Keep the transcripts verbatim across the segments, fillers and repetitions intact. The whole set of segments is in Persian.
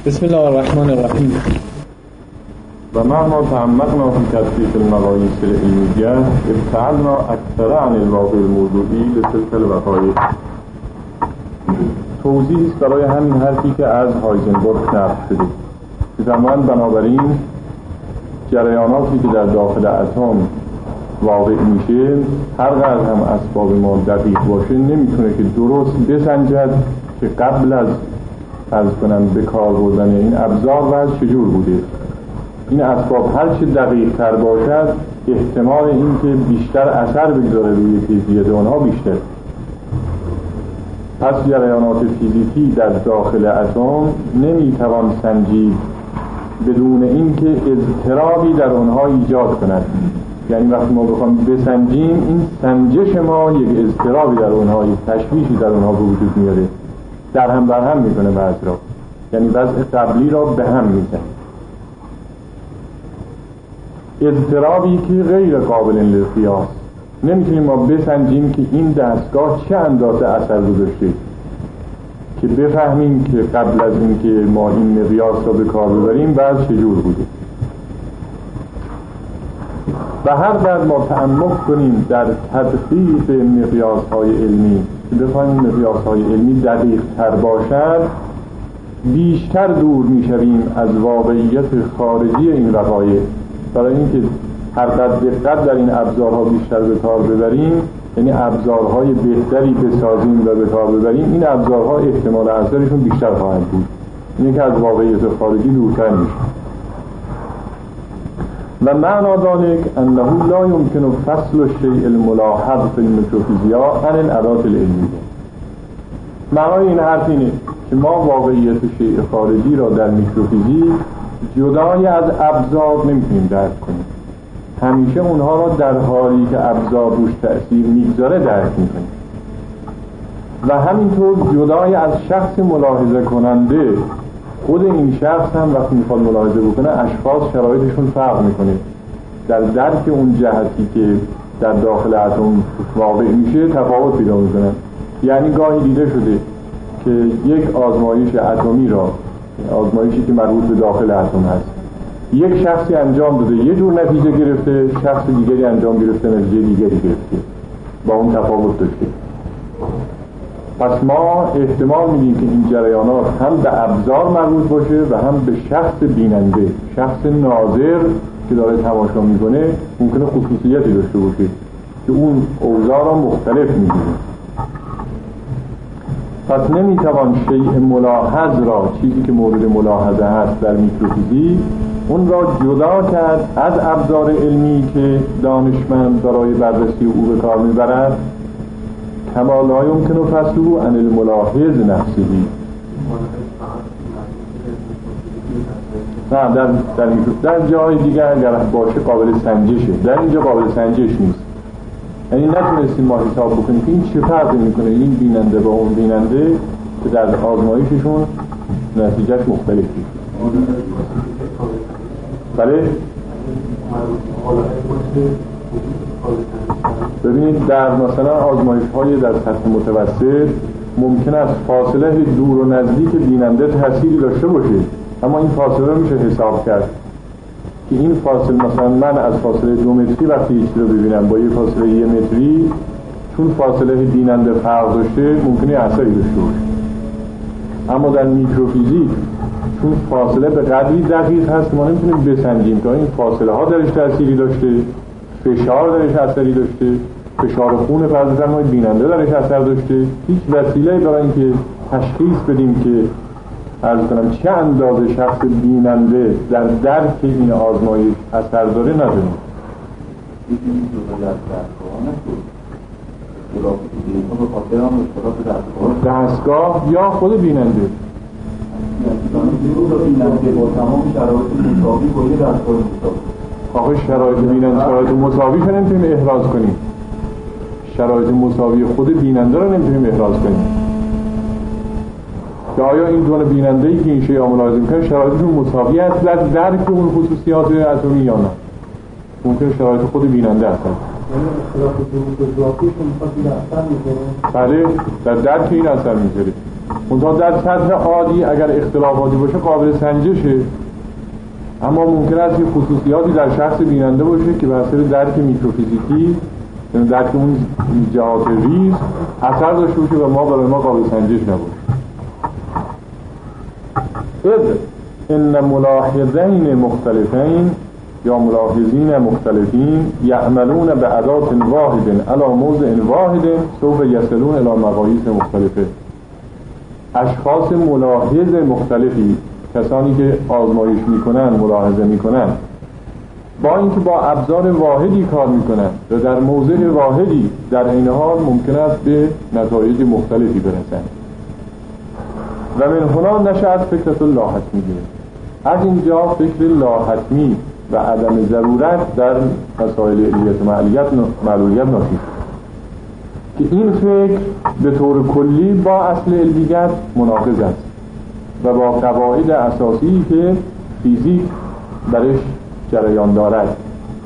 بسم الله الرحمن الرحیم. و مهما تعمقنا في تدقیق المقاییس العلمیه ابتعدنا اکثر عن الواقع الموضوعی لتلك الوقایع. توضیح است برای همین حرفی که از هایزنبرگ نقل شده. زمان بنابراین جریاناتی که در داخل اتم واقع میشه هر قدر هم اسباب ما دقیق باشه نمیتونه که درست بسنجد که قبل از از کنم به کار بردن این ابزار وضع چجور بوده. این اسباب هر چه دقیق تر باشد احتمال این که بیشتر اثر بگذاره روی کیفیت اونها بیشتر. پس جریانات فیزیکی در داخل اتم نمیتوان سنجید بدون اینکه اضطرابی در اونها ایجاد کند. یعنی وقتی ما بخوام بسنجیم این سنجش ما یک اضطرابی در اونها، یک تشویشی در اونها به وجود میاره، در هم بر هم میکنه بعض را، یعنی وضع قبلی را به هم میزنه. اضطرابی که غیر قابل للقیاس. نمیتونیم ما بسنجیم که این دستگاه چه اندازه اثر گذاشته که بفهمیم که قبل از اینکه ما این مقیاس را به کار ببریم بعد چجور بوده. و هر قدر ما تعمق کنیم در تدقیق مقیاس‌های علمی که بخوایم مقیاس‌های علمی دقیق تر باشد بیشتر دور میشویم از واقعیت خارجی این وقایع. برای اینکه هر قدر دقت در این ابزارها بیشتر به کار ببریم، یعنی ابزارهای بهتری بسازیم و به کار ببریم، این ابزارها احتمال اثرشون بیشتر خواهد بود. اینه که از واقعیت خارجی دورتر میشه. و معنی ذلك انه لا يمكن فصل الشيء الملاحظ في الميكروفيزياء عن الادوات العلميه. معنی این حرف اینه که ما واقعیت شیء خارجی را در میکروفیزیک جدای از ابزار نمیتونیم درک کنیم. همیشه اونها را در حالی که ابزار روش تأثیر میگذاره درک میکنیم. و همینطور جدای از شخص ملاحظه کننده، خود این شخص هم وقتی میخواد ملاحظه بکنه اشخاص شرایطشون فرق میکنه. در درک اون جهتی که در داخل اتم واقع میشه تفاوت پیدا میکنه. یعنی گاهی دیده شده که یک آزمایش اتمی را، آزمایشی که مربوط به داخل اتم هست، یک شخصی انجام داده یه جور نتیجه گرفته، شخص دیگری انجام گرفته نتیجه دیگری گرفته، با اون تفاوت داشته. پس ما احتمال میدیم که این جریانات هم به ابزار مربوط باشه و هم به شخص بیننده، شخص ناظر که داره تماشا میکنه ممکنه خصوصیتی داشته باشه که اون اوضاع را مختلف میگیره. پس نمیتوان شیء ملاحظ را، چیزی که مورد ملاحظه هست در میکروفیزیک، اون را جدا کرد از ابزار علمی که دانشمند برای بررسی او به کار میبرد. کما لا یمکن فصله عن الملاحظ نفسه. نه در در, در جای دیگه اگر باشه قابل سنجشه، در اینجا قابل سنجش نیست. یعنی نتونستیم ما حساب بکنیم که این چه فرقی میکنه این بیننده با اون بیننده که در آزمایششون نتیجهش مختلفه. بله ببینید در مثلا آزمایش های در سطح متوسط ممکن است فاصله دور و نزدیک بیننده تأثیری داشته باشه، اما این فاصله میشه حساب کرد که این فاصله، مثلا من از فاصله دو متری وقتی یکی رو ببینم با یه فاصله یه متری، چون فاصله بیننده فرق داشته ممکنه اثری داشته باشه. اما در میکروفیزیک چون فاصله به قدری دقیق هست ما نمیتونیم بسنجیم که این فاصله ها درش تأثیری داشته، فشار درش اثری داشته، فشار خون فرض فرمایید بیننده درش اثر داشته. هیچ وسیله برای اینکه تشخیص بدیم که عرض کنم چه اندازه شخص بیننده در درک این آزمایش اثر داره نداریم. دستگاه یا خود بیننده آخه شرایط بیننده شرایط مساوی رو نمیتونیم احراز کنیم، شرایط مساوی خود بیننده رو نمیتونیم احراز کنیم که آیا این دو بیننده‌ای که این شیء را ملاحظه می‌کنه شرایطشون مساوی است در درک اون خصوصیات اتمی یا نه. ممکن شرایط خود بیننده هست. بله در درک این اثر می‌ذاره. منتها در سطح عادی اگر اختلافاتی باشه قابل سنجشه، اما ممکن است یه خصوصیاتی در شخص بیننده باشه که به اثر درک میکروفیزیکی، یعنی درک اون جهات ریز اثر داشته باشه و ما برای ما قابل سنجش نباشه. اذ ان ملاحظین مختلفین یا ملاحظین مختلفین یعملون به ادات واحد علی موضع واحد سوف یصلون الی مقاییس مختلفه. اشخاص ملاحظ مختلفی، کسانی که آزمایش میکنن، ملاحظه میکنن، با اینکه با ابزار واحدی کار میکنن و در موضع واحدی در عین حال ممکن است به نتایج مختلفی برسند. و من هنا نشأت فکرت لاحتمیه. از اینجا فکر لاحتمی و عدم ضرورت در مسائل علیت و معلولیت معلولیت ناشی که این فکر به طور کلی با اصل علمیت مناقض است و با قواعد اساسی که فیزیک برش جریان دارد.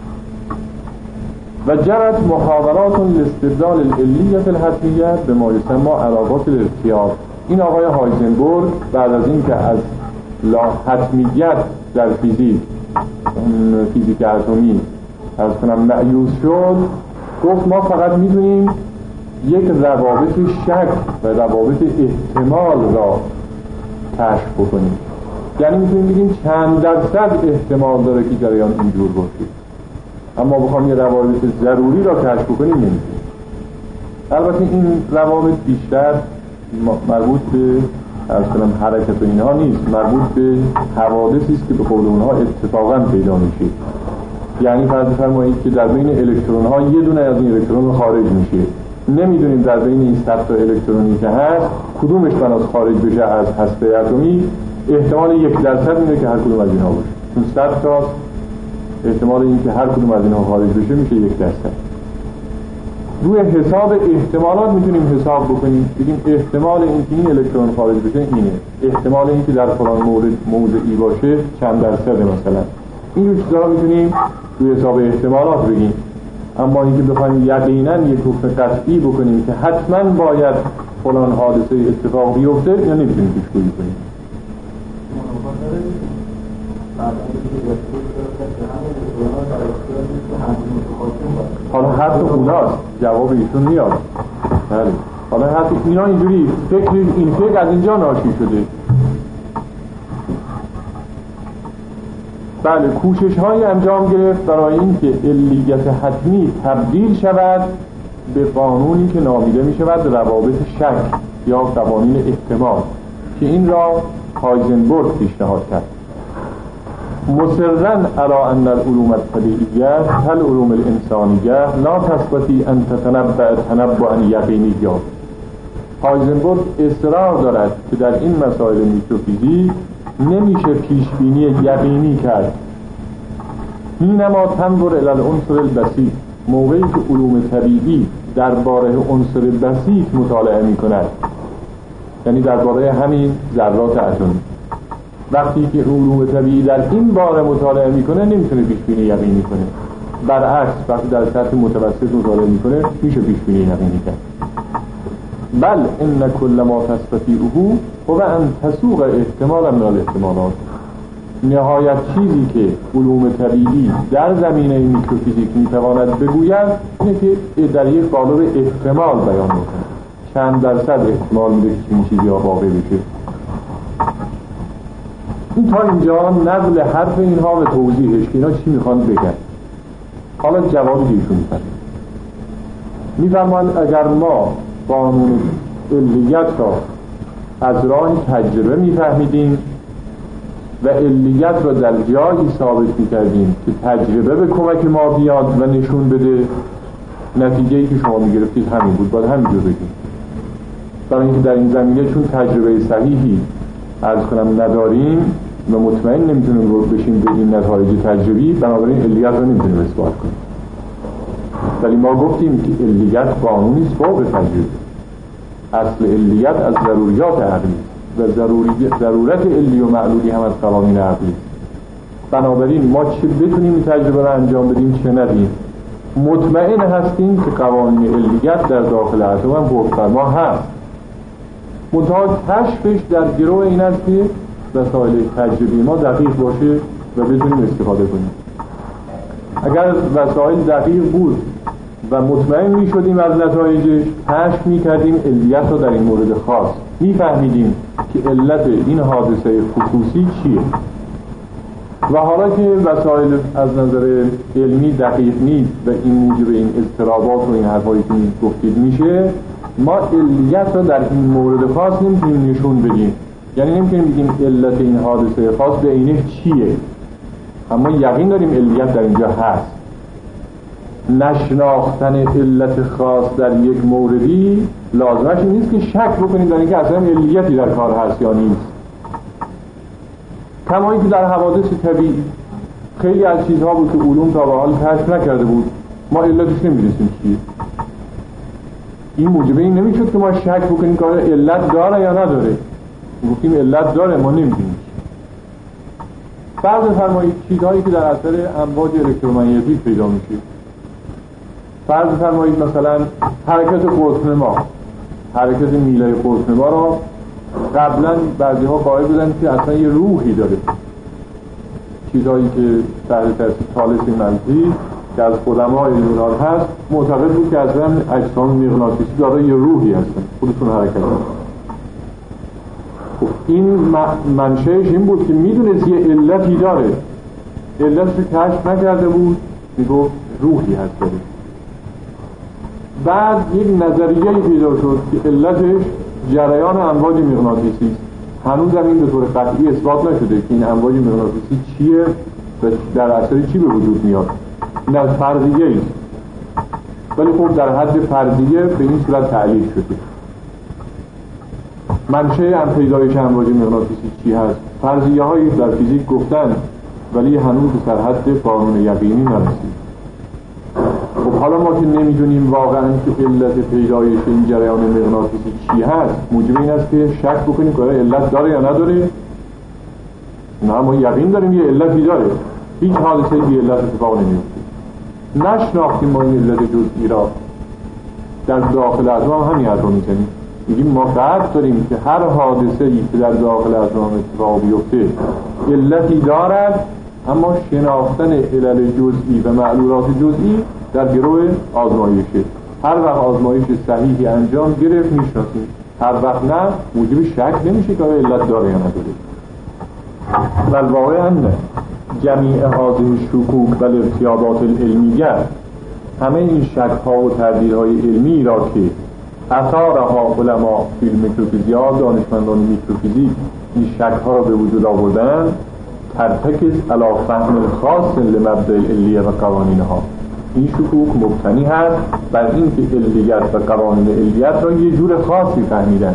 و جرت محاورات لاستدلال العلیت الحتمیه به ما یسمى علاقات الاختیار. این آقای هایزنبرگ بعد از این که از لاحتمیت در فیزیک، فیزیک اتمی از کنم مأیوس شد، گفت ما فقط میتونیم یک روابط شک و روابط احتمال را کشف بکنیم. یعنی میتونیم بگیم چند درصد احتمال داره که جریان اینجور باشه، اما بخوام یه روابط ضروری را کشف بکنیم نمیتونیم. البته این روابط بیشتر مربوط به از کنم حرکت و اینها نیست، مربوط به حوادثی است که به قول اونها اتفاقا پیدا میشه. یعنی فرض فرمایید که در بین الکترون ها یه دونه از این الکترون خارج میشه، نمیدونیم در بین این صد تا الکترونی که هست کدومش بناس خارج بشه از هسته اتمی. احتمال یک درصد اینه که هر کدوم از اینها باشه، چون صد تا احتمال این که هر کدوم از اینها خارج بشه میشه یک درصد. روی حساب احتمالات میتونیم حساب بکنیم، بگیم احتمال اینکه این الکترون خارج بشه اینه، احتمال اینکه در فلان مورد موضعی باشه چند درصده مثلا. این رو چیزا میتونیم روی حساب احتمالات بگیم، اما اینکه بخوایم یقینا یک حکم قطعی بکنیم که حتما باید فلان حادثه اتفاق بیفته یا نمیتونیم پیشگویی کنیم. حالا حتی اوناست جواب ایشون میاد. بله حالا حتی اینا اینجوری فکر این فکر از اینجا ناشی شده. بله کوشش های انجام گرفت برای اینکه علیت حتمی تبدیل شود به قانونی که نامیده می شود روابط شک یا قوانین احتمال، که این را هایزنبرگ پیشنهاد کرد. مصرن علی ان العلوم الطبیعیه کالعلوم الانسانیه لا تستطیع ان تتنبأ تنبؤا یقینیا. هایزنبرگ اصرار دارد که در این مسائل میکروفیزیک نمیشه پیشبینی یقینی کرد. اینما تنظر الی العنصر البسیط، موقعی که علوم طبیعی درباره عنصر بسیط مطالعه میکند، یعنی درباره همین ذرات اتمی، وقتی که علوم طبیعی در این باره مطالعه میکنه نمیتونه پیشبینی یقینی کنه. برعکس وقتی در سطح متوسط مطالعه میکنه میشه پیشبینی یقینی کرد. بل ان کل ما تستطیعه هو ان تسوق احتمالا من الاحتمالات. نهایت چیزی که علوم طبیعی در زمینه میکروفیزیک میتواند بگوید اینه که در یک قالب احتمال بیان میکنه، چند درصد احتمال میده که این چیزی ها واقع بشه. این تا اینجا نقل حرف اینها و توضیحش که اینا چی میخوان بگن. حالا جوابی ایشون میفرمایند میفرمایند اگر ما قانون علیت را از راه تجربه میفهمیدیم و علیت را در جایی ثابت میکردیم که تجربه به کمک ما بیاد و نشون بده، نتیجه‌ای که شما میگرفتید همین بود، باید همینجور بگیم. برای اینکه در این زمینه چون تجربه صحیحی عرض کنم نداریم و مطمئن نمیتونیم رو بشیم به این نتایج تجربی، بنابراین علیت رو نمیتونیم اثبات کنیم. ولی ما گفتیم که علیت قانونی است فوق تجربه. اصل علیت از ضروریات عقلی و ضرورت علی و معلولی هم از قوانین عقلی. بنابراین ما چه بتونیم این تجربه رو انجام بدیم چه ندیم، مطمئن هستیم که قوانین علیت در داخل اتم هم حکم فرما هست. منتها کشفش در گروه این است که وسایل تجربی ما دقیق باشه و بتونیم استفاده کنیم. اگر وسایل دقیق بود و مطمئن می شدیم از نتایجش، کشف می کردیم علت رو در این مورد خاص، می فهمیدیم که علت این حادثه خصوصی چیه. و حالا که وسایل از نظر علمی دقیق نیست و این موجب این اضطرابات و این حرفایی که گفتید میشه، ما علت رو در این مورد خاص نمیتونیم نشون بدیم. یعنی نمیتونیم بگیم علت این حادثه خاص به عینه چیه، اما یقین داریم علت در اینجا هست. نشناختن علت خاص در یک موردی لازمش این نیست که شک بکنیم در اینکه اصلا علتی در کار هست یا نیست. کمایی که در حوادث طبیعی خیلی از چیزها بود که علوم تا به حال کشف نکرده بود، ما علتش نمی‌دونستیم چیه. این موجبه این نمیشد که ما شک بکنیم که علت داره یا نداره. گفتیم علت داره، ما نمی‌دونیم. فرض فرمایید چیزهایی که در اثر امواج الکترومغناطیسی پیدا میشه، فرض فرمایید مثلا حرکت قطب‌نما، حرکت میله قطب‌نما را قبلا بعضی ها قائل بودن که اصلا یه روحی داره. چیزهایی که تحت تاثیر ثالث منفی که از علمای یونان هست معتقد بود که اصلا اجسام مغناطیسی داره یه روحی هستن، خودشون حرکت هستن. این منشأش این بود که میدونست یه علتی داره، علتش رو کشف نکرده بود، میگفت روحی هست داره. بعد یک نظریه‌ای پیدا شد که علتش جریان امواج مغناطیسی، هنوز هم این به طور قطعی اثبات نشده که این امواج مغناطیسی چیه و در اثر چی به وجود میاد. این از فرضیه ایست، ولی خب در حد فرضیه به این صورت تعلیل شده. منشأ هم پیدایش امواج مغناطیسی چی هست فرضیه هایی در فیزیک گفتن، ولی هنوز به سرحد قانون یقینی نرسید. خب حالا ما که نمیدونیم واقعا که علت پیدایش این جریان مغناطیسی چی هست، موجب این است که شک بکنیم که علت داره یا نداره. نه، ما یقین داریم یه علتی داره، هیچ حادثه بی علت اتفاق نمیفته. نشناختیم ما این علت جزئی را، در داخل از ما هم همین حرف رو میزنیم، میگیم ما قطع داریم که هر حادثه‌ای که در داخل از ما اتفاق بیفته علتی دارد، اما شناختن علل جزئی و معلولات جزئی در گروه آزمایشه. هر وقت آزمایش صحیحی انجام گرفت میشناسیم، هر وقت نه موجب شک نمیشه که علت داره یا نداره. والواقع ان جمیع هذه الشکوک و الارتیابات العلمیه، همه این شک ها و تردیدهای علمی را که اثارها علما فی المیکروفیزیا، دانشمندان میکروفیزیک این شک ها را به وجود آوردن، ترتکز علی فهم خاص لمبدأ العلیه و قوانینها. این شکوک مبتنی هست بر این که علیت و قوانین علیت را یه جور خاصی فهمیدن،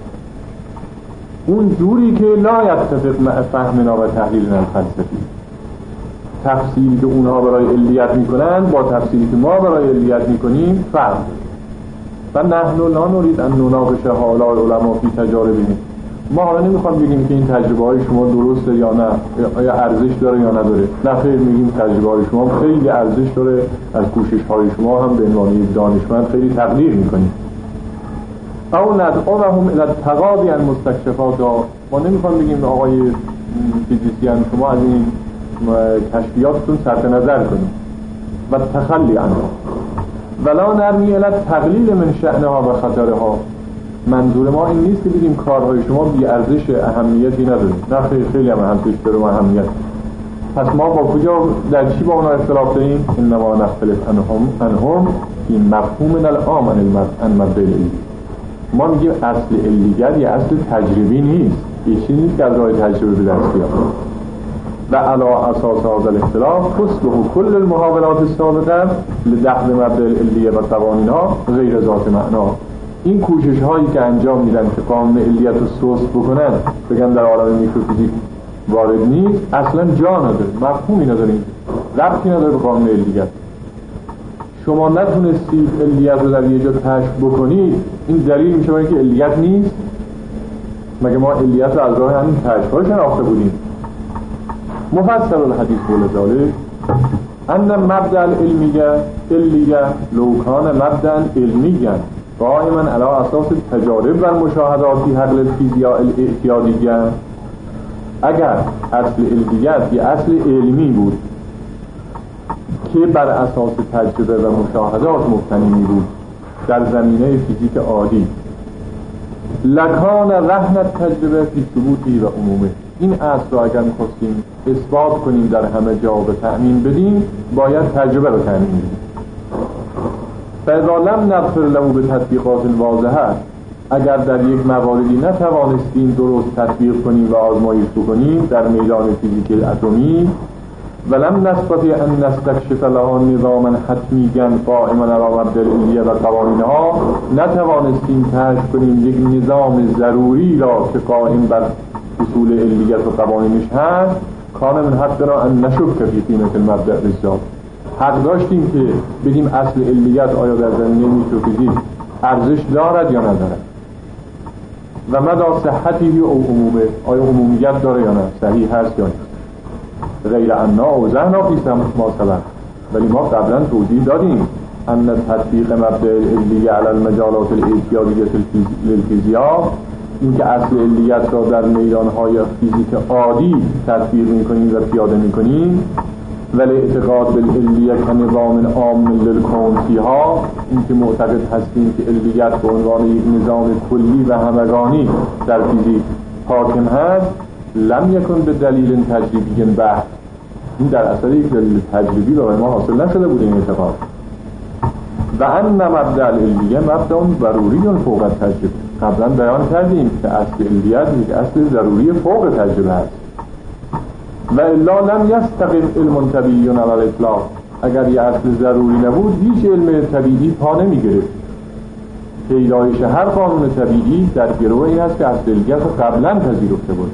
اون جوری که لا یتفق مع فهمنا و تحلیلنا الفلسفی. تفسیری که اونها برای علیت میکنن با تفسیری که ما برای علیت میکنیم فرق. و نحن لا نريد ان نناقش هؤلاء العلماء فی تجاربهم. ما حالا نمیخوام بگیم که این تجربه های شما درسته یا نه، یا ارزش داره یا نداره. نه خیر، میگیم تجربه های شما خیلی ارزش داره، از کوشش های شما هم به عنوان یک دانشمند خیلی تقدیر میکنیم. او ندعوهم الی التقاضی عن مستکشفات. ما نمیخوام بگیم آقای فیزیسیان شما از این کشفیاتتون صرف نظر کنید و تخلی عنها، ولا نرمی الی التقلیل من شأنها و خطرها. منظور ما این نیست که بگیم کارهای شما بی ارزش، اهمیتی نداره. نه خیلی خیلی هم ارزش داره و اهمیت. پس ما با کجا در چی با اونا اختلاف داریم؟ انما نختلف عنهم عنهم این مفهوم العام عن مبدأ العلم. ما میگیم اصل علیت یا اصل تجربی نیست، یه چیزی نیست که از راه تجربه به دست بیاد. و علی اساس هذا الاختلاف تصبح کل المحاولات السابقه لدحض مبدأ العلیه و قوانینها غیر ذات معنا. این کوشش هایی که انجام میدن که قانون علیت رو سست بکنن، بگن در عالم میکروفیزیک وارد نیست، اصلا جا نداره، مفهومی نداره، ربطی نداره به قانون علیت. شما نتونستید علیت رو در یه جا کشف بکنید، این دلیل میشه برای که علیت نیست؟ مگه ما علیت رو از راه همین کشف ها شناخته بودیم؟ مفصل الحدیث ولذالک ان مبدأ العلمیه علیه لو کان مبدأ علمیه قائما علی اساس تجارب و مشاهداتی حقل الفیزیاء الاعتیادیه. اگر اصل علمیت یه اصل علمی بود که بر اساس تجربه و مشاهدات مبتنی بود در زمینه فیزیک عادی، لکان رهن تجربه فی ثبوتی و عمومه، این اصل را اگر می‌خواستیم اثبات کنیم در همه جا و تأمین بدیم باید تجربه رو تأمین بدیم. فاذا لم نغفر له به تطبیقات واضحه، اگر در یک مواردی نتوانستیم درست تطبیق کنیم و آزمایش بکنیم در میدان فیزیک اتمی، ولم نستطیع ان نستکشف لها نظاما حتمیاً قائما علی مبدأ العلیه و قوانینها، نتوانستیم کشف کنیم یک نظام ضروری را که قائم بر اصول علیت و قوانینش هست، کان من حقنا ان نشک فی قیمت المبدأ بالذات، حق داشتیم که بدیم اصل علیت آیا در زمینه میکروفیزیک ارزش دارد یا ندارد و مدى صحتی او عمومه، آیا عمومیت داره یا نه، صحیح هست یا نه. غیر انا و ذهنا فیستم ما سبق، ولی ما قبلا توضیح دادیم ان تطبیق مبدأ العلیه علی المجالات الاعتیادیه للفیزیاء، این که اصل علیت را در میدانهای فیزیک عادی تطبیق میکنیم و پیاده میکنیم، ولی اعتقاد بالعلیه که نظام عام للکون فیها، این که معتقد هستیم که علیت به عنوان یک نظام کلی و همگانی در فیزیک حاکم هست، لم یکن به دلیل تجربی بحث، این در اثر یک دلیل تجربی برای ما حاصل نشده بود این اعتقاد. و ان مبدأ العلیه مبدأ ضروری فوق التجربه، قبلا بیان کردیم که اصل علیت یک اصل ضروری فوق تجربه است. و الا لم یستقم علم طبیعی علی الاطلاق، اگر یه اصل ضروری نبود هیچ علم طبیعی پا نمی گرفت. پیدایش هر قانون طبیعی در گروه این است که اصل علیت رو قبلا پذیرفته بود.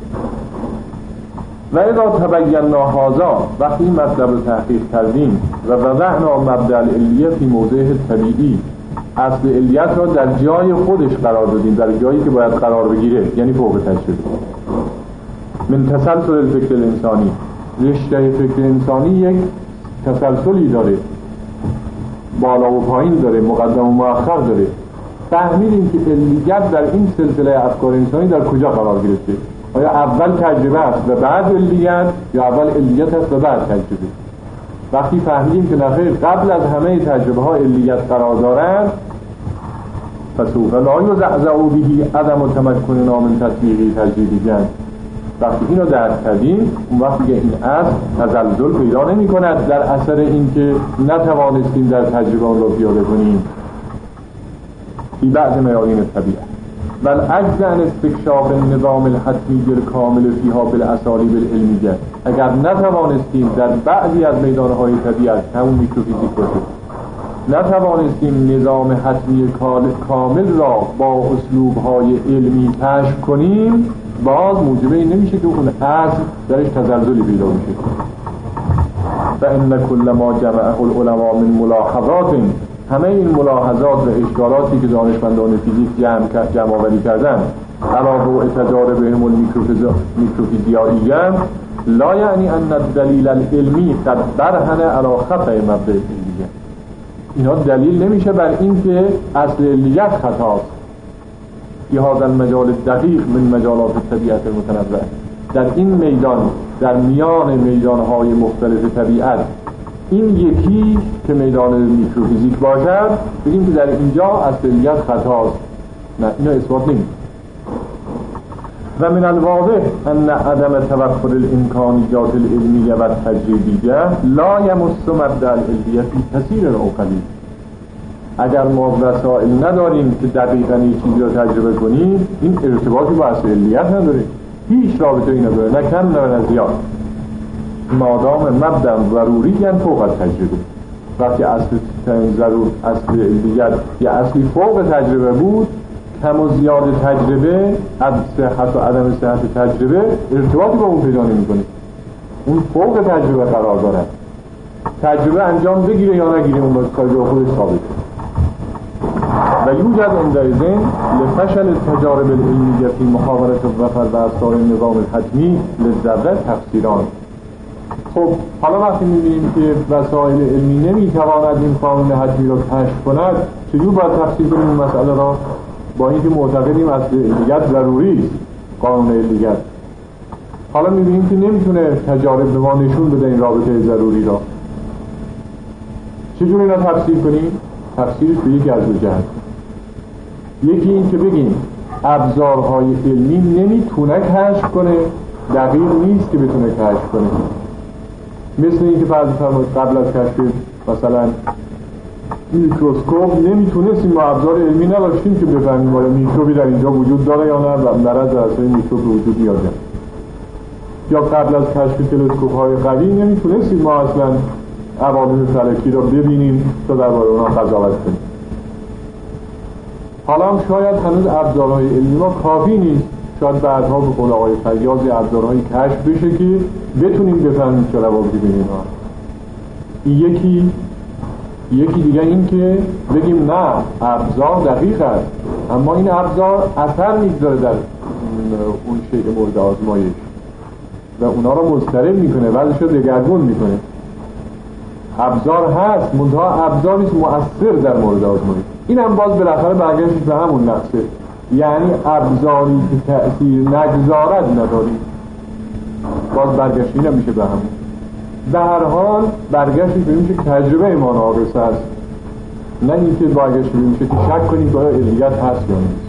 و اذا تبینا هذا، وقتی این مطلب رو تحقیق کردیم و وضعنا مبدأ العلیه فی موضع طبیعی، اصل علیت را در جای خودش قرار دادیم، در جایی که باید قرار بگیره، یعنی فوق تجربه. من تسلسل الفکر الانسانی، رشته فکر انسانی یک تسلسلی داره، بالا و پایین داره، مقدم و مؤخر داره. فهمیدیم که علیت در این سلسله افکار انسانی در کجا قرار گرفته، آیا اول تجربه است و بعد علیت، یا اول علیت است و بعد تجربه. وقتی فهمیدیم که نخیر قبل از همه تجربه ها علیت قرار دارند، فسوف لا یزعزع به عدم تمکننا من تطبیق تجربیاً، وقتی اینو درک کردیم اون وقت دیگه این اصل تزلزل پیدا نمی کند در اثر اینکه نتوانستیم در تجربه آن را پیاده کنیم. فی بعض میادین طبیعت بل عجز عن استکشاف النظام الحتمی الکامل فیها بالاسالیب العلمیه، اگر نتوانستیم در بعضی از میدانهای طبیعت، همون میکروفیزیک باشه، نتوانستیم نظام حتمی کامل را با اسلوبهای علمی کشف کنیم، باز موجبه این نمیشه که اون اصل درش تزلزلی پیدا میشه. فإن كل ما جمعه العلماء من ملاحظات، همه این ملاحظات و اشکالاتی که دانشمندان فیزیک جمع جمع آوری کردن علاوه بر تجاربهم المیکروفیزیائیه، لا یعنی ان الدلیل العلمی قد برهن علی خطأ مبدأ العلیه، اینا دلیل نمیشه بر این که اصل علیت خطاست. فی هذا المجال دقیق من مجالات طبیعت المتنوع، در این میدان، در میان میدانهای مختلف طبیعت، این یکی که میدان میکروفیزیک باشد بگیم که در اینجا اصل علیت خطاست، نه، اینو اثبات نمید. و من الواضح ان عدم توفر الامکانیات العلمیه و تجربیه لا یمس مبدأ العلیه فی کثیر او قلیل، اگر ما وسائل نداریم که دقیقاً یک چیزی رو تجربه کنیم، این ارتباطی با اصل علیت نداره، هیچ رابطه‌ای نداره، نه کم نه زیاد، مادام مبدأ ضروری یعنی فوق التجربه. وقتی اصل ضرور اصل علیت یا اصلی فوق تجربه بود، کم و زیاد تجربه، از صحت و عدم صحت تجربه ارتباطی با اون پیدا نمی‌کنه، اون فوق تجربه قرار داره. تجربه انجام بگیره یا نگیره اون باید کاری به خودش ثابت کنه. و یوجد اندازین لفشل تجارب العلمیه فی محاورت الظفر و اسرار نظام الحتمی للذره تفسیران. خب حالا وقتی می‌بینیم که وسایل علمی نمی‌تواند این قانون حتمی را کشف کند، چجور باید تفسیر کنیم این مسئله را؟ با اینکه معتقدیم از علیت ضروری است قانون علیت. حالا میبینیم که نمیتونه تجارب به ما نشون بده این رابطه ضروری را. چجور این را تفسیر کنیم؟ تفسیرش به یکی از دو جهت. یکی این که بگیم ابزارهای علمی نمیتونه کشف کنه، دقیق نیست که بتونه کشف کنه. مثل اینکه فرض فرمایید قبل از کشف مثلا میکروسکوپ نمیتونستیم، ما ابزار علمی نداشتیم که بفهمیم آیا میکروبی در اینجا وجود داره یا نه و مرض در اثر میکروب وجود میاد. یا قبل از کشف تلسکوپ های قوی نمیتونستیم ما اصلا عوامل فلکی را ببینیم تا درباره اونها قضاوت کنیم. حالا هم شاید هنوز ابزارهای علمی ما کافی نیست، شاید بعدها به قول آقای فیاض ابزارهایی کشف بشه که بتونیم بفهمیم چه روابطی بین اینها. یکی یکی دیگه این که بگیم نه ابزار دقیق است اما این ابزار اثر میگذاره در اون شیء مورد آزمایش و اونا رو مضطرب میکنه، بعدش رو دگرگون میکنه. ابزار هست منتها ابزاری است مؤثر در مورد آزمایش. این هم باز بالاخره برگشت به همون نقصه، یعنی ابزاری که تأثیر نگذارد نداری. باز برگشت این هم میشه به همون. به هر حال برگشت ببینیم که تجربه ما ناقص است، نه اینکه برگشت ببینیم که شک کنیم که آیا علیت هست یا نیست.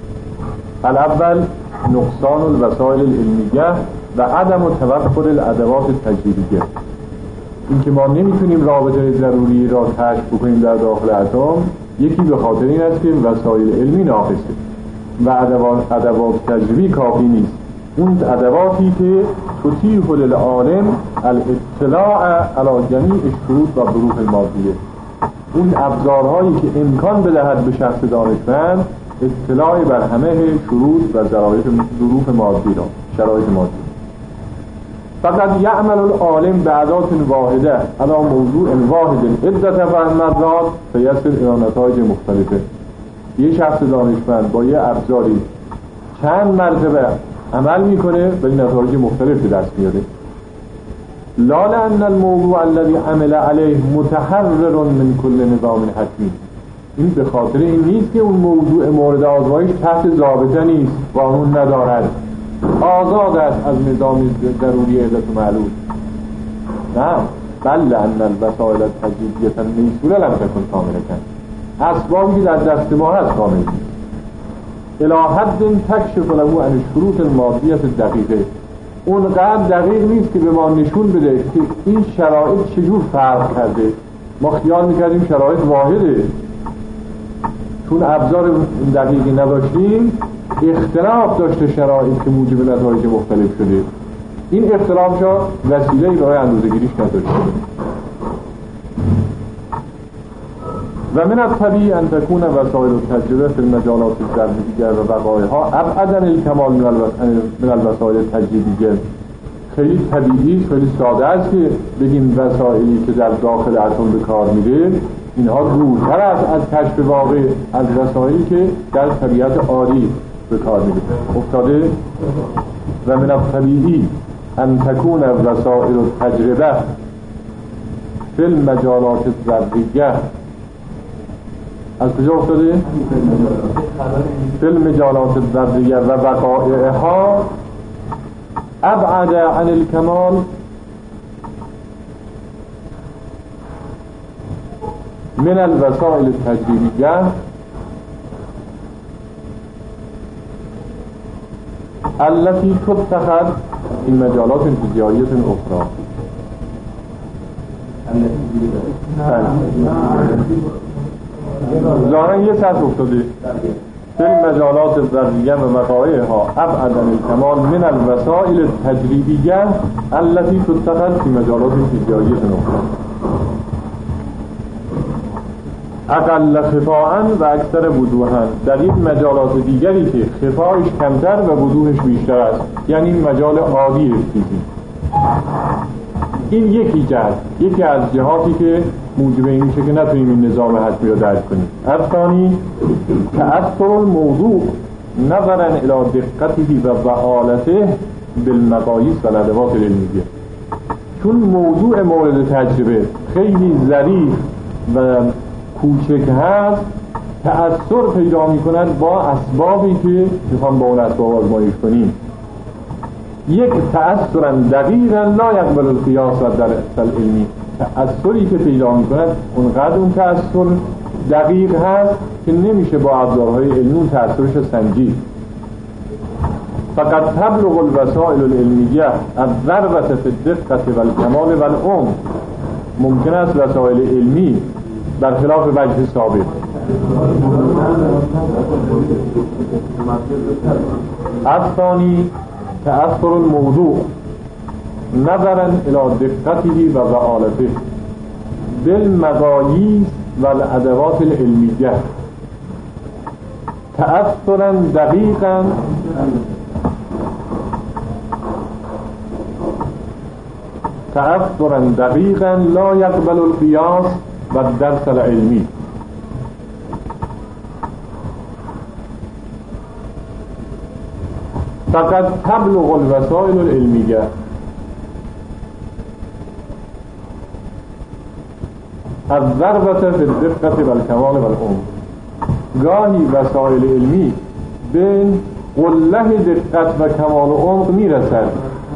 الاول نقصان الوسائل العلمیه و عدم توفر الادوات التجریبیه. اینکه ما نمیتونیم رابطه ضروری را کشف بکنیم در داخل اتم، یکی به خاطر این است که وسایل علمی ناقصه و ادوات ادوات تجربی کافی نیست. اون ادواتی که تتیح للعالم الاطلاع علی جمیع الشروط و ظروف المادیه، اون ابزارهایی که امکان بدهد به شخص دانشمند اطلاع بر همه شروط و ظروف مادی را، شرایط مادی. فقط یعمل العالم بعدات واحده علی موضوع واحد عدت مرات فیصل الی نتایج مختلفه. یه شخص دانشمند با یه ابزاری چند مرتبه عمل میکنه ولی نتایج مختلفی دست میاره. لا لأن الموضوع الذي عمل عليه متحرر من كل نظام حتمی. این به خاطر این نیست که اون موضوع مورد آزمایش تحت ضابطه نیست، قانون ندارد، آزاد است از نظام ضروری علت و معلول. نه، بل لأن الوسائل التجريبية الميسورة لم تكن كاملة. اسبابی که در دست ما هست کامل نیست. الى حد تکشف له عن الشروط المادیه الدقیقه، اونقدر دقیق نیست که به ما نشون بده که این شرایط چجور فرق کرده. ما خیال میکردیم شرایط واحده، چون ابزار دقیقی نداشتیم اختلاف داشته شرایط که موجب نتایج مختلف شده. این اختلاف شا وسیله برای اندازه‌گیریش نداشته. و من الطبیعی ان تكون وسایل التجربه في المجالات التجربیه و بقایها ابعد الکمال من الوسایل التجربیه. خیلی طبیعی، خیلی ساده است که بگیم وسایلی که در داخل اتم به کار میره اینها دورتر است از کشف واقع از وسایلی که در طبیعت عادی به کار میره. افتاده و من الطبیعی ان تكون وسایل التجربه في المجالات الذریه. از کجا افتاده؟ فی المجالات الذریه و بقایها ابعد عن الکمال من الوسائل التجريبية التي تتخذ في مجالات فيزيائية أخرى. ظاهرا یه سطح افتاده فی المجالات الذریه و وقایعها ابعد الکمال من الوسائل التجریبیه التي تتخذ في مجالات فیزیائیه اخرى اقل خفاء و اکثر وضوحا. در این مجالات دیگری که خفایش کمتر و وضوحش بیشتر است، یعنی مجال عادی فیزیک. این یکی جهت، یکی از جهاتی که موجب این میشه که نتونیم این نظام حتمی رو درک کنیم. الثانی تأثر الموضوع نظرا الى دقته و فعالته بالمقاییس و الادوات العلمیه. چون موضوع مورد تجربه خیلی ظریف و کوچک هست، تأثر پیدا می کند با اسبابی که میخوام با اون اسباب آزمایش کنیم. یک تأثرا دقیقا لا یقبل القیاس و در علمی، تأثری که پیدا می کند اونقدر اون تأثر دقیق هست که نمیشه با ابزارهای علمی اون تأثرش سنجید. فقط تبلغ الوسائل العلمیه الضربة فی الدقة والکمال والعمق. ممکن است وسایل علمی برخلاف وجه ثابت الثانی تأثر الموضوع نظرا الى دقته و وعالته بالمقاییس و الادوات العلمیه تأثرا دقیقا تأثرا دقیقا لا يقبل القياس و الدرس العلمی. فقط تبلغ الوسائل العلمیه الضربة في الدقة والكمال والعمق. گاهی وسایل علمی به قله دقت و کمال و عمق میرسد.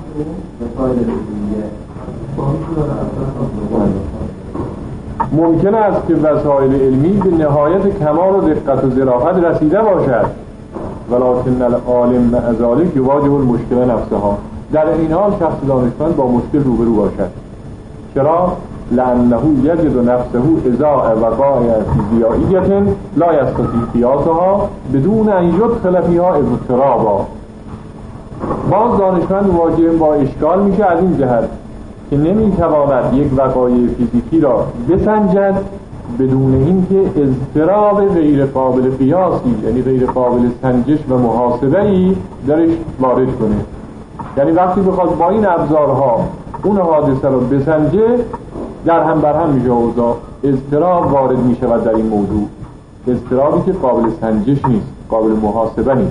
ممکن است که وسایل علمی به نهایت کمال و دقت و ظرافت رسیده باشد، ولکن العالم مع ذلك یواجه المشکل نفسها. در این حال شخص دانشمند با مشکل روبرو باشد. چرا؟ لأنه یجد نفسه ازاء وقائع فیزیائیة لا یستطیع قیاسها بدون ان یدخل فیها اضطرابا. باز دانشمند مواجه با اشکال میشه از این جهت که نمیتواند یک وقایع فیزیکی را بسنجد بدون اینکه اضطراب غیر قابل قیاسی، یعنی غیر قابل سنجش و محاسبه‌ای درش وارد کنه. یعنی وقتی بخواد با این ابزارها اون حادثه رو بسنجه در هم بر هم میشه اوضاع، اضطراب وارد میشه و در این موضوع اضطرابی که قابل سنجش نیست، قابل محاسبه نیست.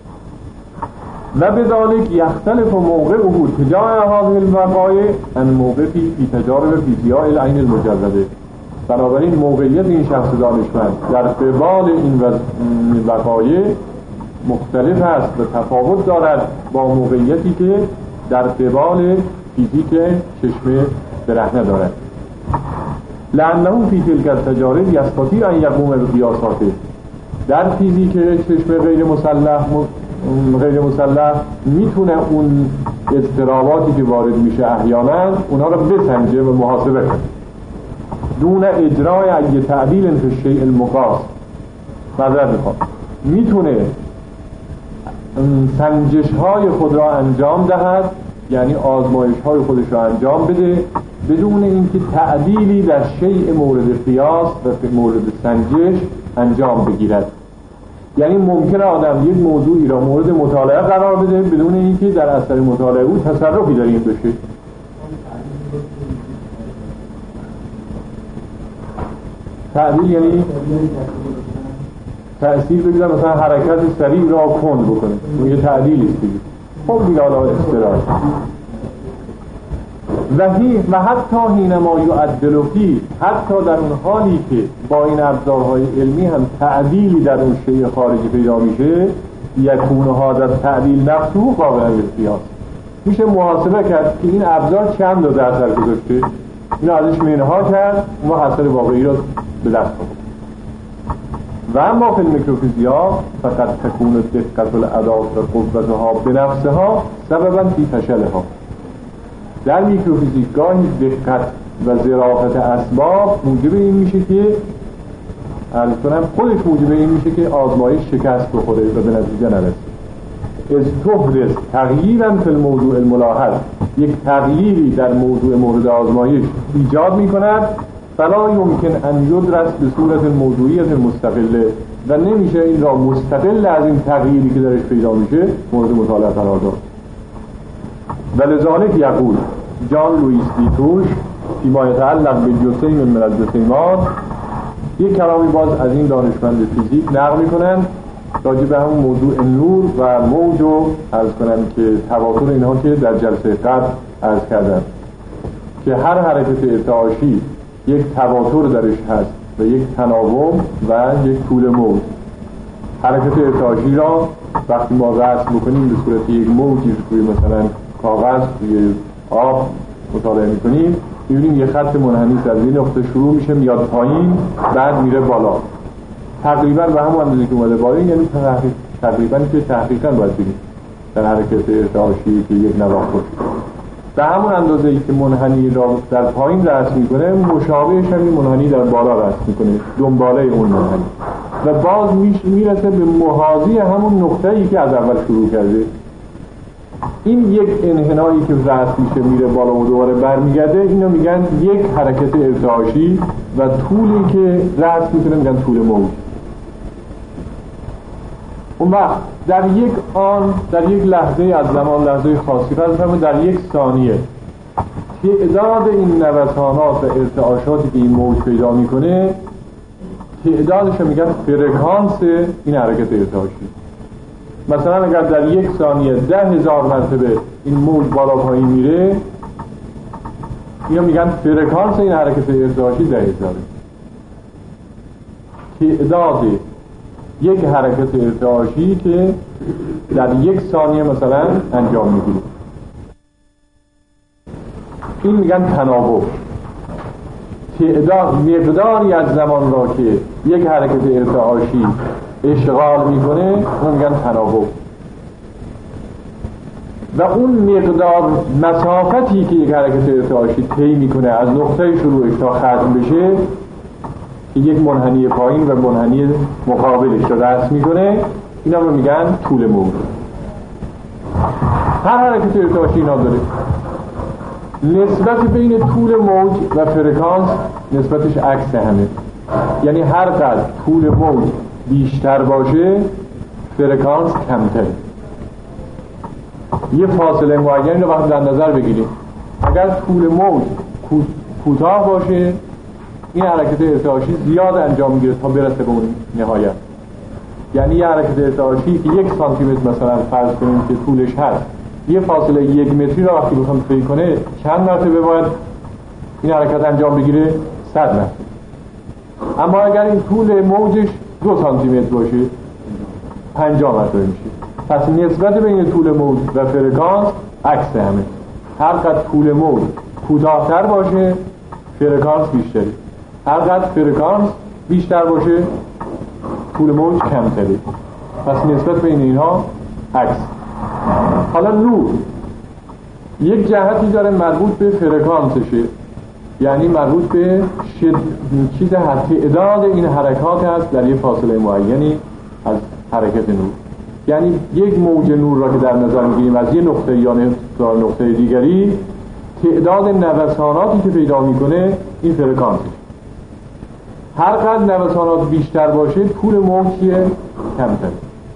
و بذالک یختلف موقعه تجاه هذه الوقایع عن موقعی فی تجارب فیزیاء العین المجرده. بنابراین موقعیت این شخص دانشمند در قبال این وقایع مختلف است و تفاوت دارد با موقعیتی که در قبال فیزیک چشم برهنه دارد. لأنه فی تلک التجارب یستطیع ان یقوم بقیاساته. در فیزیک چشم غیر مسلح غیر مسلح میتونه اون اضطراباتی که وارد میشه احیانا اونا رو بسنجه و محاسبه کنه دون اجرای ای تعدیل فی الشیء المقاس. معذرت میخوام، میتونه سنجش های خود را انجام دهد، یعنی آزمایش های خودش را انجام بده بدون اینکه تعدیلی در شیء مورد قیاس و مورد سنجش انجام بگیرد. یعنی ممکنه آدم یک موضوعی را مورد مطالعه قرار بده بدون اینکه در اثر مطالعه او تصرفی در این بشه. تعدیل یعنی تأثیر بگیرن، مثلا حرکت سریع را کند بکنه، اون یه تعدیل است دیگه. خب دیگه حالا استراحت و هی و حتی حینما یعدل فی، حتی در اون حالی که با این ابزارهای علمی هم تعدیلی در اون شیء خارجی پیدا میشه، یکون هذا تعدیل نفسه قابل للقیاس. میشه محاسبه کرد که این ابزار چند تا در اثر گذاشته، اینو ازش منها کرد و اثر واقعی را به دست آورد. و اما فی المیکروفیزیا فقط تکون دقت الادات و قوتها بنفسها سببا فی فشلها. در میکروفیزیک گاهی دقت و ظرافت اسباب موجب این میشه که عرض کنم خودش موجب این میشه که آزمایش شکست بخوره و به نتیجه نرسه. از تحدث تغییرا فی الموضوع الملاحظ، یک تغییری در موضوع مورد آزمایش ایجاد میکند، فلا یمکن ان یدرس به صورت موضوعیت مستقله، و نمیشه این را مستقل از این تغییری که درش پیدا میشه مورد مطالعه قرار داد. ولذلك یقول جان لوئیس دیتوش فیما یتعلق بالجسیم من الجسیمات، یک کلامی باز از این دانشمند فیزیک نقل میکنن راجع به همون موضوع نور و موج رو عرض کنن که تواتر اینها که در جلسه قبل عرض کردن که هر حرکت ارتعاشی یک تواتر درش هست و یک تناوب و یک طول موج. حرکت ارتعاشی را وقتی ما رسم بکنیم به صورت یک موجی روی مثلا کاغذ روی آب مطالعه میکنیم، میبینیم یه خط منحنی از این نقطه شروع میشه میاد پایین بعد میره بالا، تقریبا به همون اندازه که اومده بالا، یعنی تقریبا که تحقیقا باید بگیم در حرکت ارتعاشی که یک نواخت باشه به همون اندازه ای که منحنی را در پایین رسم میکنه مشابهش هم این منحنی در بالا رسم میکنه، دنباله اون منحنی، و باز میرسه به محاذی همون نقطه ای که از اول شروع کرده. این یک انحنایی که رسم میشه میره بالا و دوباره برمیگرده، اینو میگن یک حرکت ارتعاشی، و طولی که رسم میکنه میگن طول موج. اون وقت در یک آن، در یک لحظه از زمان، لحظه خاصی فرض در یک ثانیه تعداد این نوسانات و ارتعاشاتی که این موج پیدا میکنه تعدادش رو میگن فرکانس این حرکت ارتعاشی. مثلا اگر در یک ثانیه ده هزار مرتبه این موج بالا پایین میره، اینو میگن فرکانس این حرکت ارتعاشی ده هزاره. تعداد یک حرکت ارتعاشی که در یک ثانیه مثلا انجام میگیره، این میگن تناوب. تعداد مقداری از زمان را که یک حرکت ارتعاشی اشغال میکنه اون میگن تناوب، و اون مقدار مسافتی که یک حرکت ارتعاشی طی میکنه از نقطه شروعش تا ختم بشه که یک منحنی پایین و منحنی مقابلش رو رسم میکنه، اینا رو میگن طول موج. هر حرکت ارتعاشی اینا داره. نسبت بین طول موج و فرکانس نسبتش عکس همه، یعنی هر قدر طول موج بیشتر باشه فرکانس کمتر. یه فاصله معین رو وقتی در نظر بگیریم، اگر طول موج کوتاه باشه این حرکت ارتعاشی زیاد انجام میگیره تا برسه به اون نهایت. یعنی یه حرکت ارتعاشی که یک سانتی متر مثلا فرض کنیم که طولش هست، یه فاصله یک متری را وقتی بخوام طی کنه چند مرتبه باید این حرکت انجام بگیره؟ صد مرتبه. اما اگر این طول موجش دو سانتی متر باشه پنجاه مرتبه میشه. پس نسبت بین طول موج و فرکانس عکس همه. هر قدر طول موج کوتاه‌تر باشه فرکانس بیشتری، هر قدر فرکانس بیشتر باشه طول موج کمتری. پس نسبت بین اینها عکس. حالا نور یک جهتی داره مربوط به فرکانسشه، یعنی مربوط به شد... چیز تعداد این حرکات هست در یک فاصله معینی از حرکت نور. یعنی یک موج نور را که در نظر میگیریم از یه نقطه یا نقطه دیگری، تعداد نوساناتی که پیدا میکنه این فرکانسش. هر قدر نوسانات بیشتر باشه طول موج کمتر،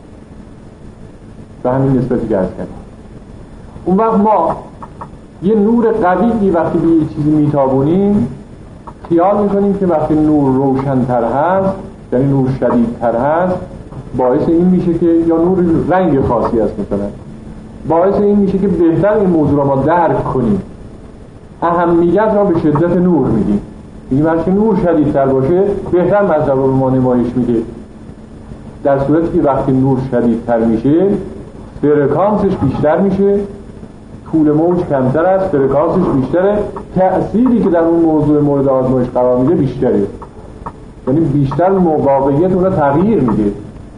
به همین نسبتی که عرض کردم. اون وقت ما یه نور قوی وقتی به یه چیزی میتابونیم خیال میکنیم که وقتی نور روشن‌تر هست، یعنی نور شدیدتر هست، باعث این میشه که یا نور رنگ خاصی هست مثلا، باعث این میشه که بهتر این موضوع را ما درک کنیم. اهمیت را به شدت نور میدیم، میگیم هرچه نور شدیدتر باشه بهتر مطلب رو به ما نمایش میده. در صورتی که وقتی نور شدیدتر میشه فرکانسش بیشتر میشه، طول موج کمتر است، فرکانسش بیشتره، تأثیری که در اون موضوع مورد آزمایش قرار میده بیشتره، یعنی بیشتر واقعیت اون رو تغییر میده.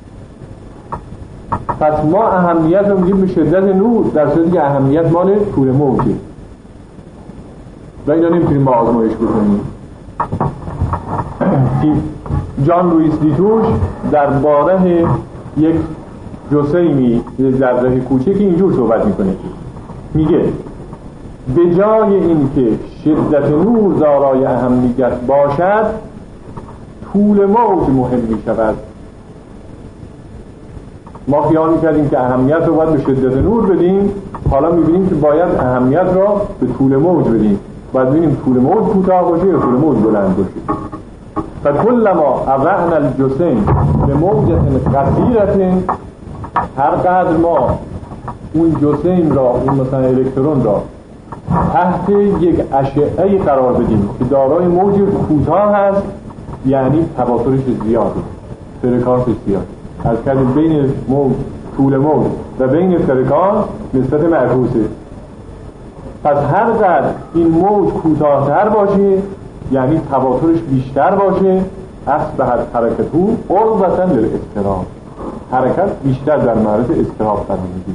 پس ما اهمیت رو میدیم به شدت نور، در صورتی که اهمیت مال طول موجه و اینا نمیتونیم با آزمایش بکنیم. جان لوئیس دیتوش در باره یک جسیمی ذره کوچکی اینجور صحبت میکنه، میگه به جای اینکه شدت نور دارای اهمیت باشد طول موج مهم میشود. ما خیال میکردیم که اهمیت رو باید به شدت نور بدیم، حالا میبینیم که باید اهمیت را به طول موج بدیم. باید ببینیم طول موج کوتاه باشه یا طول موج بلند باشه. فکلما اضعنا الجسیم به موجة قصیرة، هر قدر ما اون جسیم را، اون مثلا الکترون را تحت یک اشعه‌ای قرار بدیم که دارای موج کوتاه هست، یعنی تواترش زیاده، فرکانس زیاد. از کردیم بین موج، طول موج و بین فرکانس نسبت معکوسه. پس هر قدر این موج کوتاه‌تر باشه یعنی تواترش بیشتر باشه، اصبحت حرکته قربة للاضطراب، حرکت بیشتر در معرض اضطراب قرار میگیره.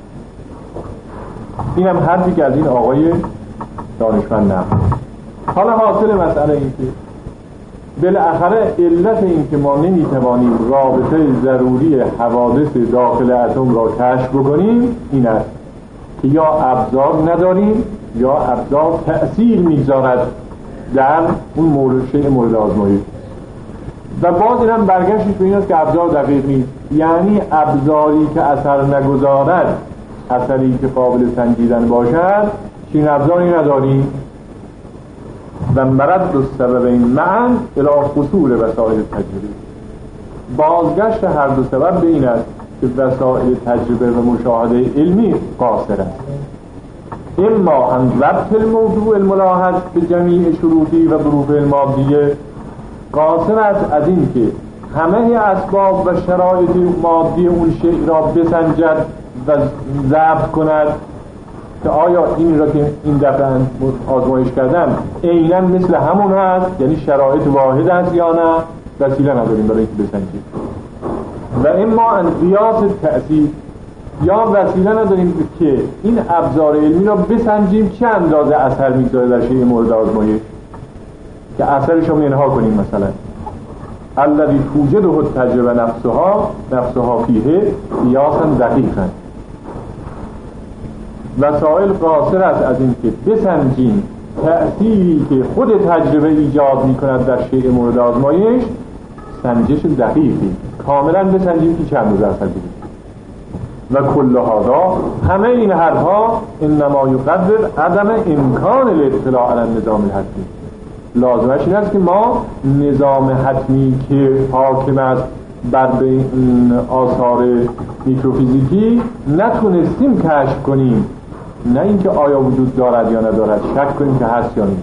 این هم حرفی که از این آقای دانشمند نقل. حالا حاصل مسئله این که بالاخره علت این که ما نمیتوانیم رابطه ضروری حوادث داخل اتم را کشف بکنیم این است که یا ابزار نداریم یا ابزار تأثیر میگذارد در اون مورد شیء مورد آزمایش. و باز این هم برگشتش به این است که ابزار دقیق نیست، یعنی ابزاری که اثر نگذارد، اثری که قابل سنجیدن باشد، چین ابزاری نداریم. و مرد و سببین معا الی قصور وسایل تجربه، بازگشت هر دو سبب به این است که وسایل تجربه و مشاهده علمی قاصر است. اما ان ربط الموضوع الملاحظ به جمیع شروطی و ظروف المادیه، قاصر است از این که همه اسباب و شرایط مادی اون شیء را بسنجد و ضبط کند که آیا این را که این دفعه آزمایش کردم عیناً مثل همون هست، یعنی شرایط واحد است یا نه، وسیله نداریم برای اینکه بسنجیم. و اما ان قیاس تأثیر، یا وسیله نداریم که این ابزار علمی را بسنجیم چه اندازه اثر میگذاره در شیء مورد آزمایش که اثرش رو منها کنیم. مثلا الذی توجده التجربه نفسها نفسها فیه قیاسا دقیقا، وسایل قاصر است از این که بسنجیم تأثیری که خود تجربه ایجاد میکند در شیء مورد آزمایش، سنجش دقیقی کاملا بسنجیم که چند اندازه اثر بگیریم. و کل هذا، همه این حرفها انما یقدر عدم امکان الاطلاع علی النظام الحتمی. لازمش این است که ما نظام حتمی که حاکم است بر آثار میکروفیزیکی نتونستیم کشف کنیم، نه اینکه آیا وجود دارد یا ندارد، شک کنیم که هست یا نیست.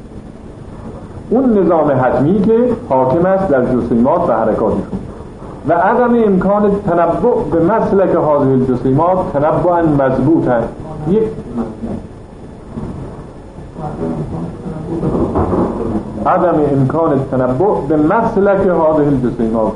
اون نظام حتمی که حاکم است در جسیمات و حرکاتشون و عدم امکان تنبؤ به مسلک هذه الجسیمات تنبؤا مضبوطا. یک عدم امکان تنبؤ به مسلک هذه الجسیمات،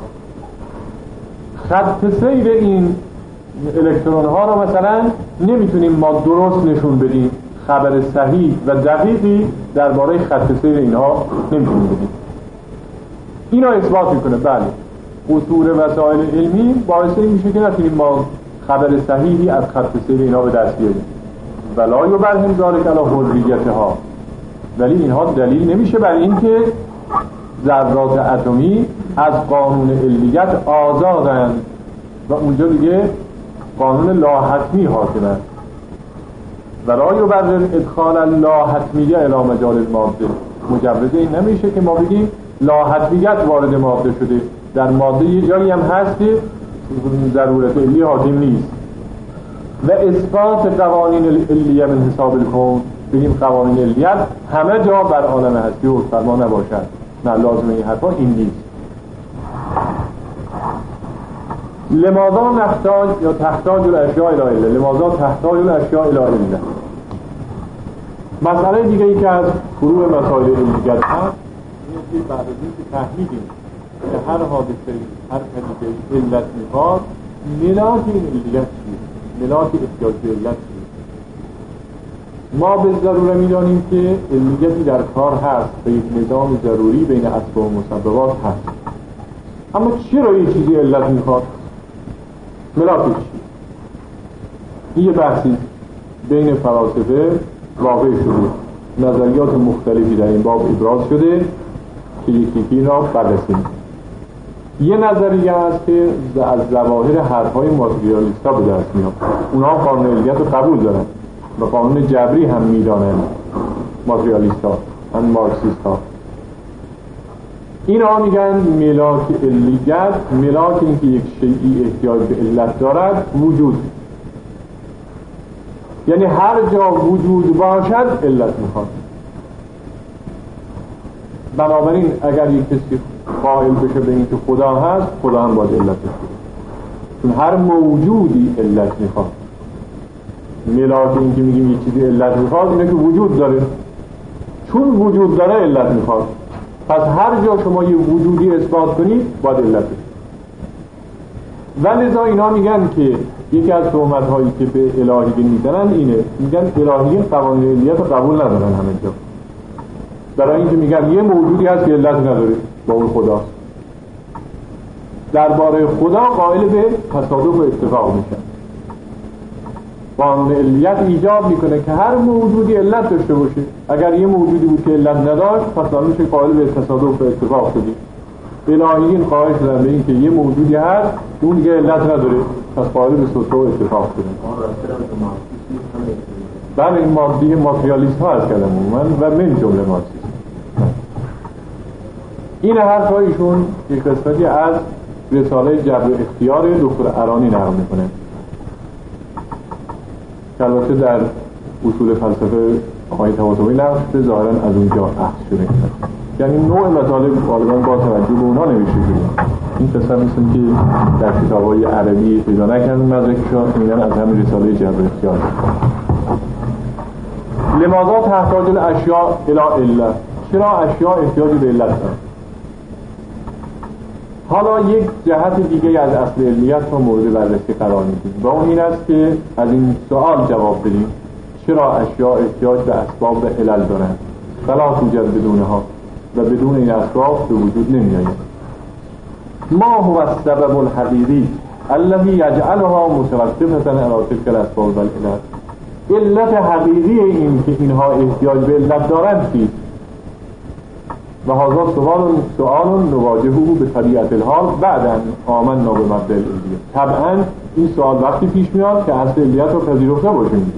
خط سیر این الکترون ها را مثلا نمیتونیم ما درست نشون بدیم، خبر صحیح و دقیقی درباره خط سیر اینها نمیتونیم بدیم. اینا اثبات میکنه بله قصور وسایل علمی باعث این میشه که نتونیم ما خبر صحیحی از خط سیر اینها به دست بیاریم. ولا یبرهن ذلک علی حریتها، ولی اینها دلیل نمیشه بر این که ذرات اتمی از قانون علیت آزادند و اونجا دیگه قانون لاحتمی حاکم است. ولا یبرر ادخال اللاحتمیه الی مجال الماده، مجوز این نمیشه که ما بگیم لاحتمیت وارد ماده شده، در ماده یه جایی هم هست که ضرورت علی حاکم نیست. و اثبات قوانین علیه من حساب الکون، بگیم قوانین علیت همه جا بر عالم هستی و فرما نباشد، نه لازم این حرفا این نیست. لماذا نحتاج یا تحتاج الاشیاء الی عله، لماذا تحتاج الاشیاء الی عله. مسئله دیگه ای که از فروع مسائل علیت هست این که بعد از این که فهمیدیم که هر حادثه هر پدیده علت میخواد، ملاک این علیت چیه، ملاک احتیاج به علت چیه. ما به ضروره میدانیم که علیتی در کار هست و یک نظام ضروری بین اسباب و مسببات هست، اما چرا یه چیزی علت میخواد؟ ملاکش این یه بحثی بین فلاسفه واقع شده، نظریات مختلفی در این باب ابراز شده که یکی یکی را بررسی. یه نظریه هست که از ظواهر حرفهای ماتریالیستا به دست میاد، اونها قانون علیت رو قبول دارن و قانون جبری هم میدانن ماتریالیستا هم مارکسیستا. اینا میگن ملاک علیت، ملاک این که یک شیئی احتیاج به علت دارد وجود، یعنی هر جا وجود باشد علت میخواد. بنابراین اگر یک کسی قائل بشه به این که خدا هست، خدا هم باید علت بشه، چون هر موجودی علت میخواد. ملاک این که میگیم یک چیزی علت میخواد اینه که وجود داره، چون وجود داره علت میخواد. پس هر جا شما یه وجودی اثبات کنید باید علت بشه. ولذا اینا میگن که یکی از تهمت هایی که به الهیین میزنن اینه، میگن الهیین قوانین علیت رو قبول ندارن همه جا، برای اینکه میگن یه موجودی هست که علت نداره با اون خداست. درباره خدا قائل به تصادف و اتفاق میشن. قانون علیت ایجاب میکنه که هر موجودی علت داشته باشه. اگر یه موجودی بود که علت نداشت، پس ما میشه قائل به تصادف و اتفاق شدیم. الهیین قائل شدن به این که یه موجودی هست اون دیگه علت نداره، پس قائل به صدفه و اتفاق شدیم. بله، این مادی ماتریالیست ها هست کلمه من و من جمله مارکسیسم. این حرفایشون یک قسمتی از رساله جبر اختیار دکتر ارانی نقل میکنه که البته در اصول فلسفه آقای طباطبایی نقل شده، ظاهرا از اونجا اخذ شده. یعنی نوع مطالب غالبا با توجه به اونها نوشته شده. این قسم مثل که در کتاب‌های عربی پیدا نکردن مدرکشون، میگن از همین رساله جبر اختیار. لماذا تحتاج الاشیاء الی علت؟ چرا اشیاء احتیاج به علت دارند؟ حالا یک جهت دیگه از اصل علیت رو مورد بررسی قرار میدیم و اون این است که از این سوال جواب بدیم چرا اشیاء احتیاج به اسباب علل دارند فلا توجد بدونها و بدون این اسباب به وجود نمی‌آید. ما هو السبب الحقیقی الذي یجعلها متوقفة علی تلك الاسباب والعلل؟ علت حقیقی این که اینها احتیاج به علت دارند چیست؟ و هذا سوال سوال نواجهه به طبیعت الحال بعد ان آمنا به مبدأ العلیت. طبعا این سوال وقتی پیش میاد که اصل علیت رو پذیرفته باشیم.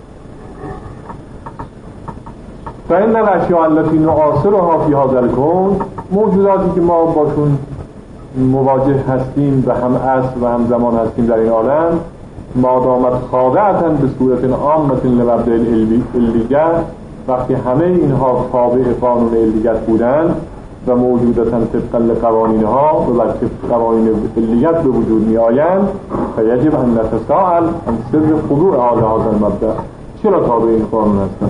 فإن الاشیاء التي نعاصرها في هذا الكون، موجوداتی که ما باشون مواجه هستیم و هم اصل و هم زمان هستیم در این عالم، ما دامت خاضعة به صورت عامة لمبدأ العلیت، وقتی همه اینها تابع قانون علیت بودند و موجودتاً طبقاً لقوانینها و بر طبق قوانین علیت به وجود می آیند، فیجب ان نتساءل عن سر خضوع اهل هذا المبدأ، چرا تابع این قانون هستند؟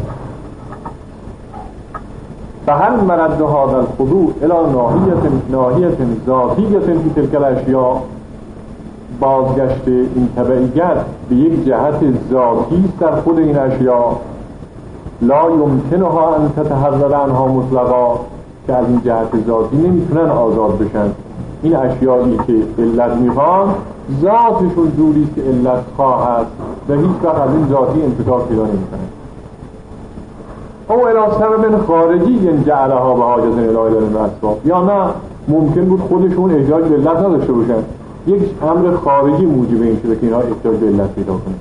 فهل مرد هذا الخضوع الى ناحیه ناحیه ذاتیه فی تلک الاشیاء، بازگشت این تبعیت به یک جهت ذاتی است در خود این اشیاء، لا یمکنها ان تتحرر عنها مطلقا، که از این جهت ذاتی نمیتونن آزاد بشن. این اشیایی که علت میخوان ذاتشون جوری که علت خواه است و هیچ وقت از این ذاتی انتقال پیدا نمیکنن. او الی سبب خارجی جعلها به حاجت الی الاسباب، یا نه ممکن بود خودشون احتیاج به علت نداشته باشن، یک امر خارجی موجب این شده که اینها احتیاج به علت پیدا کنن.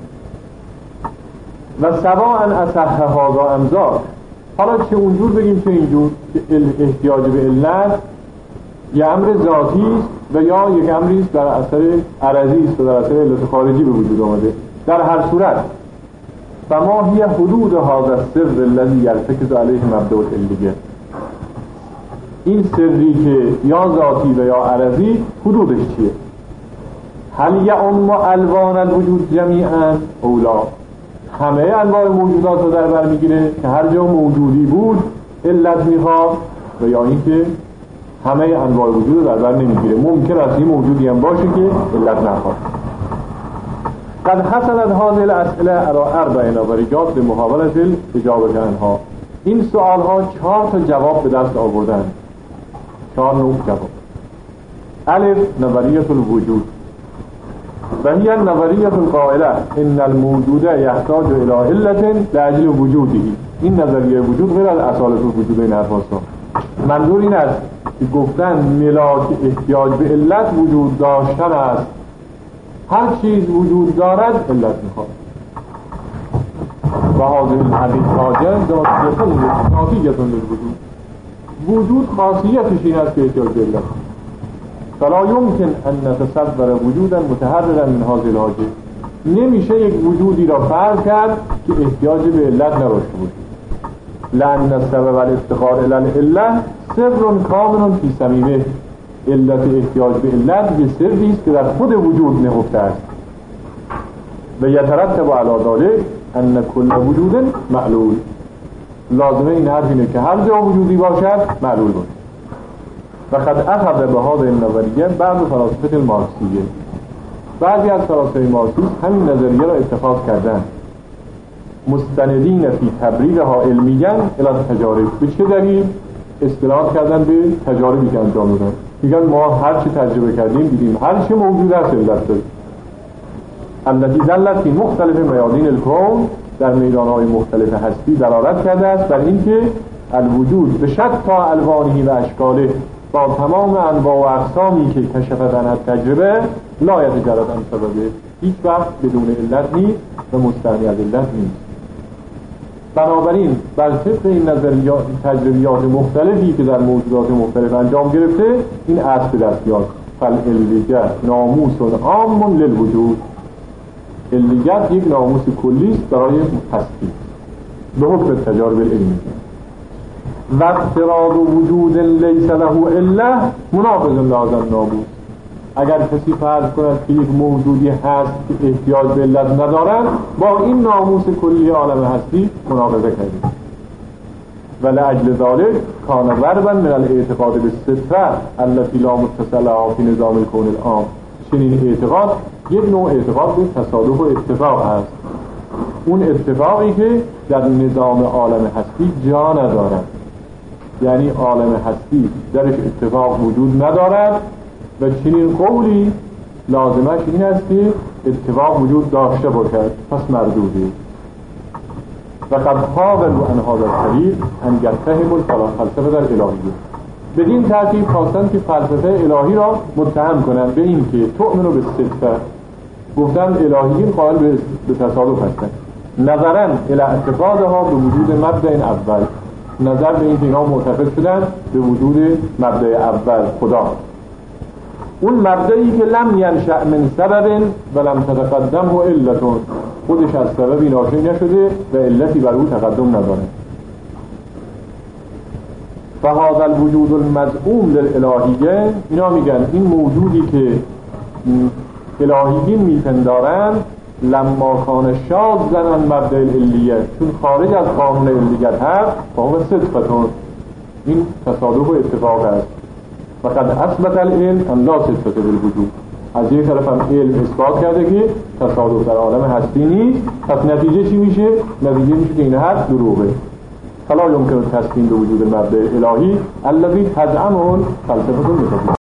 و سواء اصح هذا امزار، حالا چه اونجور بگیم چه اینجور که احتیاج به علت یه امر ذاتی است و یا یک امری است در اثر عرضی است و در اثر علت خارجی به وجود آمده، در هر صورت فما هی حدود هذا السر الذي يرتكز عليه مبدأ العلیت، این سری که یا ذاتی و یا عرضی حدودش چیه؟ هل یعم الوان الوجود جمیعا اولا، همه انواع موجودات رو در بر میگیره که هر جا موجودی بود علت میخواد، و یا اینکه همه انواع وجود رو در بر نمیگیره، ممکن است این موجودی هم باشه که علت نخواد. قد حصلت هذه الاسئله على اربع نظریات لمحاولة الاجابه عنها، این سوال ها چهار تا جواب به دست آوردن، چهار نوع جواب. الف نظریه الوجود و هی النظریه القائله ان الموجود یحتاج الى علت لاجل وجوده. این نظریه وجود غیر از اصالت الوجود این حرف هست. منظور این است که گفتن ملاک احتیاج به علت وجود داشتن است، هر چیز وجود دارد علت میخواد. و هذه الحقیقه ذاتیه للوجود، وجود خاصیتش این است که احتیاج به علت، فلا یمکن ان نتصور وجودا متحررا من هذه الحاجه، نمیشه یک وجودی را فرض کرد که احتیاج به علت نداشته باشه. لأن السبب الافتقار الى العله سر کامل فی صمیمه. علت احتیاج به علت به سری است که در خود وجود نهفته است. و یترتب علی ذلک ان کل وجود معلول. لازمه این حرف اینه که هر جا وجودی باشد معلول باشد. و قد اخذ به هذه النظریه بعض فلاسفه المارکسیه. بعضی از فلاسفه مارکسیست همین نظریه را اتخاذ کردند، مستندین فی تبریرها علمیاً الی التجارب. به چه دلیل؟ استناد کردن به تجاربی که انجام دادن. میگن ما هر چی تجربه کردیم دیدیم هر چی موجود است علت داره. التي دلت فی مختلف میادین الکون، در میدانهای مختلف هستی دلالت کرده است بر اینکه الوجود به شتى الوانه و اشکاله، با تمام انواع و اقسامی که کشفت عنها تجربه، لا یتجرد عن سببه، هیچ وقت بدون علت نیست و مستغنی از علت نیست. بنابراین بر طبق این نظریات تجربیات مختلفی که در موجودات مختلف انجام گرفته، این اصل به دست میاد: فالعلیت ناموس عام للوجود. علیت یک ناموس کلی است برای هستی به حکم تجارب علمی. و افتراض وجود لیس له عله مناقض لهذا الناموس. اگر کسی فرض کند که یک موجودی هست که احتیاج به علت ندارد، با این ناموس کلی عالم هستی مناقضه کرده. و لأجل ذلك کان ضربا من الاعتقاد بالصدفه التي لا متصل لها فی نظام الکون العام. چنین اعتقاد یک نوع اعتقاد به تصادف و اتفاق است، اون اتفاقی که در نظام عالم هستی جا ندارد. یعنی عالم هستی درش اتفاق وجود ندارد و چنین قولی لازمش این است که اتفاق وجود داشته باشد، پس مردوده. و قد حاولوا عن هذا الطریق ان یتهموا الفلاسفه در الهیه. بدین ترتیب خواستن که فلسفه الهی را متهم کنند به این که تؤمنوا بالصدفه، گفتن الهیین قائل به تصادف هستند، نظرا الی اعتقادها به وجود مبدأ اول، نظر به این که اینا معتقد شدن به وجود مبدأ اول خدا، اون مبدأی که لم ینشأ من سبب و لم تتقدمه علت، خودش از سببی ناشئ نشده و علتی بر او تقدم نداره. فهذا الوجود المزعوم للالهیه، اینا میگن این موجودی که الهیین میپندارن، لما کان شاذا عن مبدأ العلیه، چون خارج از قانون علیت هست، فهو صدفتون، این تصادف و اتفاق است. فقد اثبت العلم ان لا صدفة بالوجود، از یک طرف هم علم اثبات کرده که تصادف در عالم هستی نیست، پس نتیجه چی میشه؟ نتیجه میشه که این حرف دروغه. فلا يمكن التسلیم به وجود مبدأ الهی الذي تزعمه الفلسفه المتفیزیک.